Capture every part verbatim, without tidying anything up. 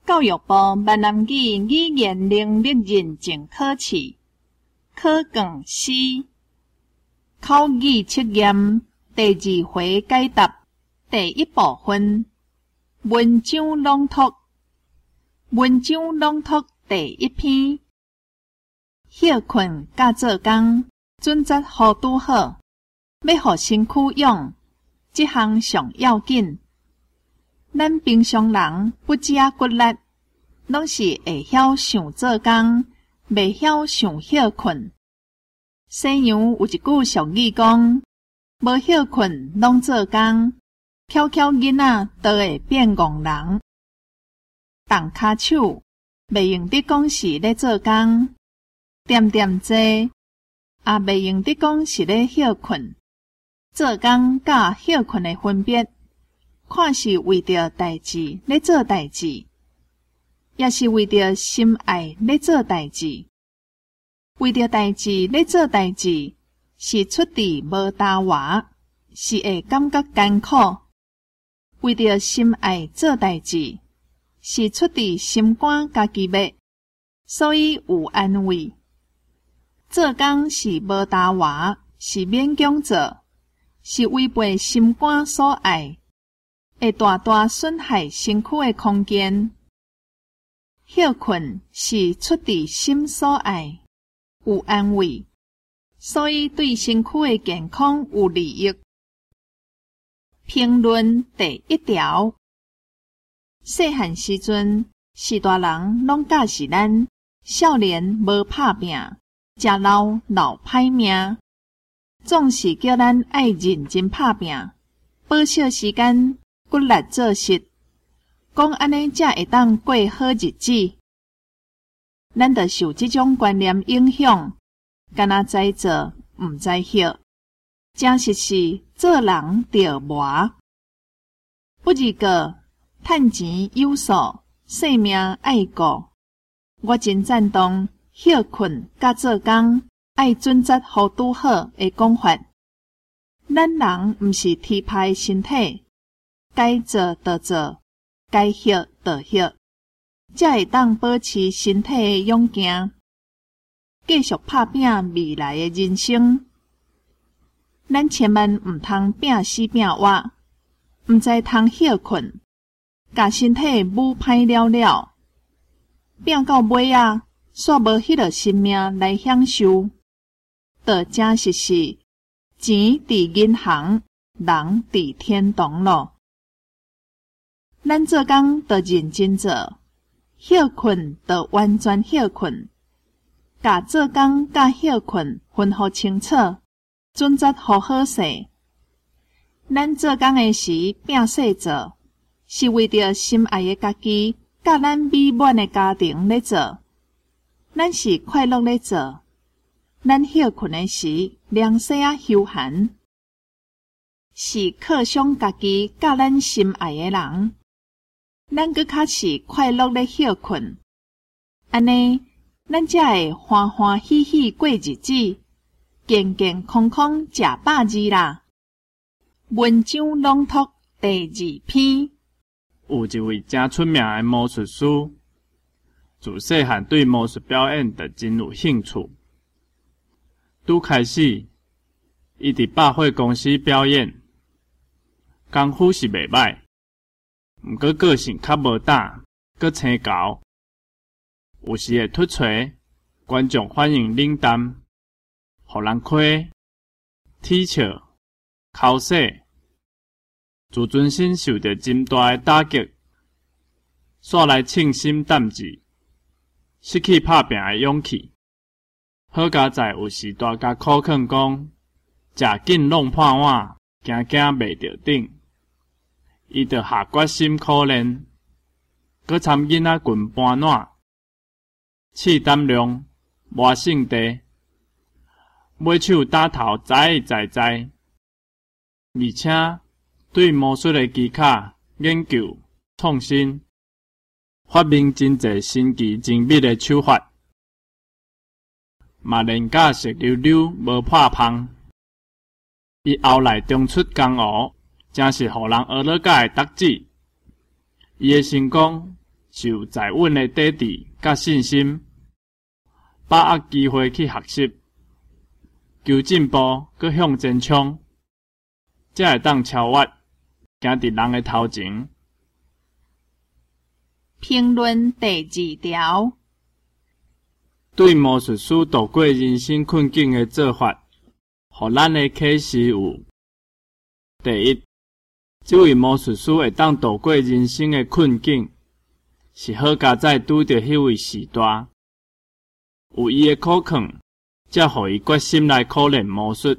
教育部闽南语语言能力认证考试考卷四口语测验第二回解答第一部分文章朗读。文章朗读第一篇。歇困甲做工，准则好拄好，要互身躯用，这项上要紧。咱平常人不止啊骨力，拢是会晓想做工，袂晓想歇困。西洋有一句俗语讲，无歇困拢做工，巧巧囡仔都会变戆人。动骹手袂用得讲是咧做工，点点坐也袂用得讲是咧歇困。做工甲歇困的分别，看是为着代志咧做代志，也是为着心爱咧做代志。为着代志咧做代志，是出自无答话，是会感觉艰苦；为着心爱做代志，是出自心肝家己要，所以有安慰。做工是无答话，是勉强做，是违背心肝所爱，会大大损害身躯的空间。歇困是出自心所爱，有安慰，所以对身躯的健康有利益。评论第一条。细汉时阵，是大人拢教示咱，少年无拍拼，食老老歹命。总是叫咱爱认真拍拼，保守时间，骨力做实。讲安尼才会当过好日子。咱着受这种观念影响，干那知做毋知晓，真实是做人着磨。不如个趁钱有数，性命爱顾。我真赞同歇困甲做工爱准则好拄好的讲法。咱人毋是铁派身体，该做就做，该歇就歇，才会当保持身体的勇健，继续拍拼未来的人生。咱千万毋通拼死拼活，毋知通歇困，甲身体舞歹了了，拼到尾啊，煞无迄个生命来享受，就真实是钱伫银行，人伫天堂咯。咱做工就认真做，歇困就完全歇困，甲做工甲歇困分互清楚，准则好好势。咱做工的时拼细做，是为着心爱的家己，甲咱美满的家庭咧做。咱是快乐咧做，咱歇困的时，凉细啊休闲，是犒赏家己甲咱心爱的人。咱搁较是快乐咧歇困，安尼咱才会欢欢喜喜过日子，健健康康食饱日啦。文章朗读第二篇。 有一位真出名的魔术师，自细汉对魔术表演就真有兴趣。拄开始，伊伫百货公司表演，功夫是袂歹，毋过个性较无胆，阁青厚，有时会突锤，观众反应冷淡，互人亏、踢笑、口水，自尊心受到真大的打击，煞来称心胆志，失去拍拼的勇气。好佳在有时大家苦劝讲，食紧弄破碗，惊惊袂着顶。伊就下决心苦练，搁参囡仔群搬烂，试胆量，磨性地，买手打头栽栽栽，而且对魔术的技巧研究创新，发明真侪新奇精密的手法，嘛练甲熟溜溜无破芳。伊后来中出江湖，真是互人学了解的特质。伊的成功是有在稳的底底甲信心，把握机会去学习，求进步，佮向前冲，才会当超越，行伫人的头前。 评论第二条， 对魔术师度过人生困境的做法，互咱的启示有：第一，这位魔术师会当度过人生的困境，是好佳在拄着迄位时代，有伊的苦劝，才互伊决心来苦练魔术。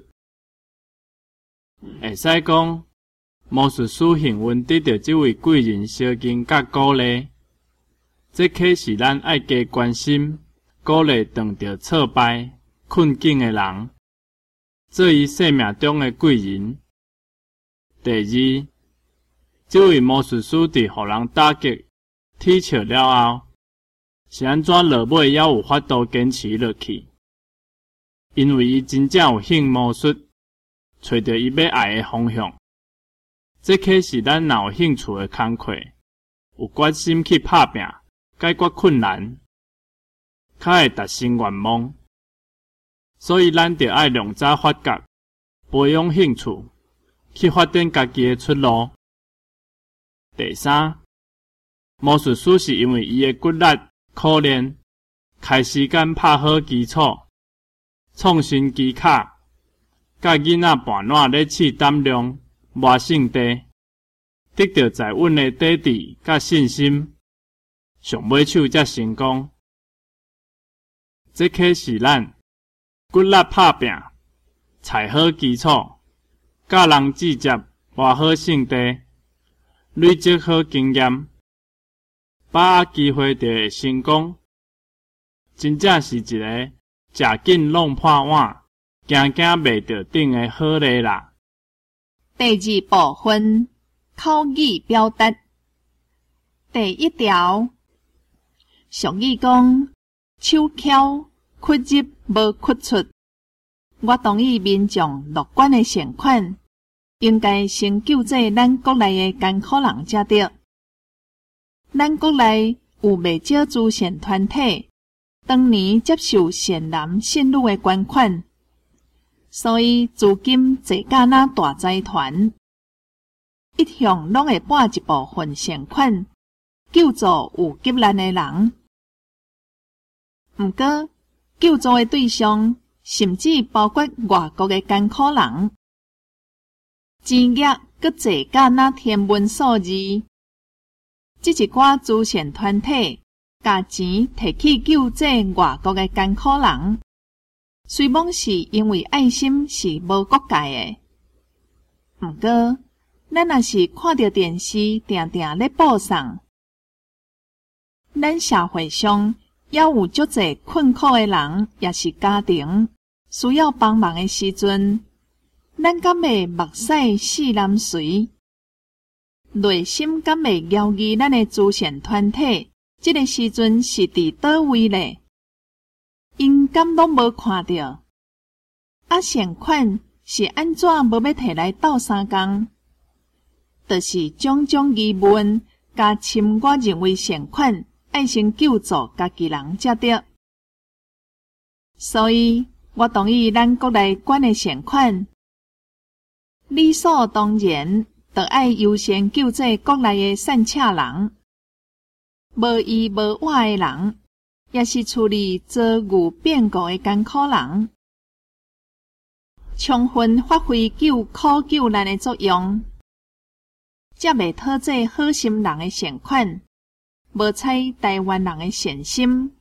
会使讲，魔术师幸运得到这位贵人相近甲鼓励。这启示咱爱加关心、鼓励遇到挫败、困境的人，做伊生命中的贵人。第二，这位魔术师伫互人打击、踢笑了后，是安怎落尾还有法度坚持落去？因为伊真正有兴魔术，找到伊要爱的方向。这启示咱若有兴趣的工课，有决心去拍拼。解决困难，较会达成愿望，所以咱着爱量早发觉，培养兴趣，去发展家己的出路。第三，魔术师是因为伊的骨力、苦练，开时间拍好基础，创新技巧，甲囡仔半烂咧试胆量，磨性地，得到在稳的底底甲信心。上尾手才成功，这启示咱骨力拍拼，踩好基础，甲人直接活好性地，累积好经验，把握机会就会成功。真正是一个食紧弄破碗，行行袂着顶的好例啦。 第二部分口语表达，第一条。俗语讲，手巧屈入无屈出。我同意民众乐观的善款，应该先救济咱国内的艰苦人才对。咱国内有袂少慈善团体，当年接受善男信女的捐款，所以资金坐甲那大财团，一向拢会拨一部分善款，救助有急难的人。毋过，救助的对象甚至包括外国的艰苦人，钱额阁坐甲那天文数字。这一寡慈善团体把钱摕去救济外国的艰苦人，虽讲是因为爱心是无国界的，毋过咱若是看到电视定定咧播送，咱社会上也有足侪困苦的人，也是家庭需要帮忙的时阵，咱敢会目屎四淋垂，内心敢会骄疑咱的慈善团体，这个时阵是伫倒位咧？因敢拢无看到？啊，善款是安怎无要摕来斗相共？就是种种疑问，加深我认为善款爱先救助家己人才对。所以我同意咱国内捐的善款，理所当然，就爱优先救济国内的善车人、无依无靠的人，也是处理遭遇变故的艰苦人，充分发挥救苦救难的作用，才袂讨这好心人的善款，无采台湾人的善心。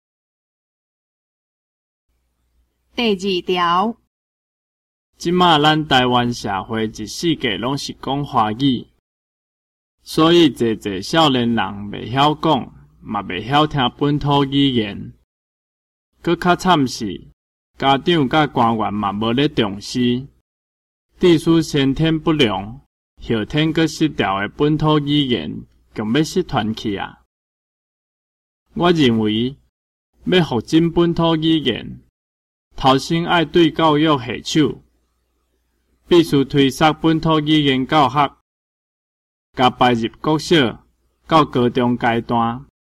第二条， 即马咱台湾社会一世界拢是讲华语，所以侪侪少年人袂晓讲，嘛袂晓听本土语言。佮较惨是，家长甲官员嘛无咧重视，地处先天不良、后天佮失调的本土语言，更要失传去啊！我认为，要复振本土语言，头先爱对教育下手，必须推广本土语言教学，甲排入国小到高中阶段，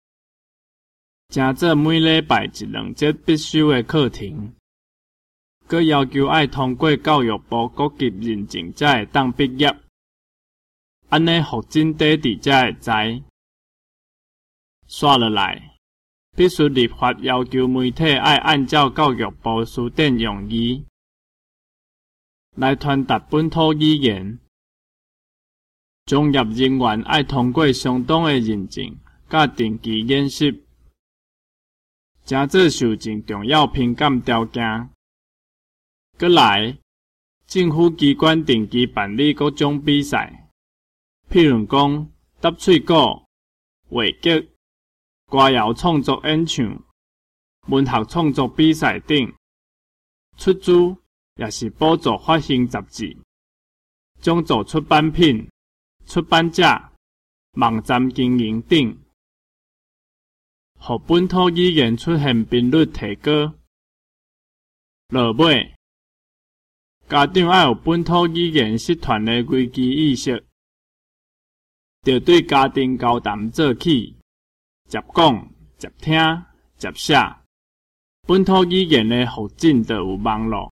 加做每礼拜一两节必须的课程，佮要求爱通过教育部国级认证才会当毕业。安尼福诊底伫才会知。刷落来，必须立法要求媒体爱按照教育部书典用语来传达本土语言。从业人员爱通过相当的认证，甲定期演习，真做受证重要评鉴条件。搁来，政府机关定期办理各种比赛，譬如讲答喙鼓、话剧、歌谣创作演唱、文学创作比赛等，出资也是补助发行杂志、奖助出版品、出版者、网站经营等，互本土语言出现频率提高。落尾，家长要有本土语言社团的危机意识，着对家庭交谈做起，接讲、接听、接写，本土语言的发展就有望咯。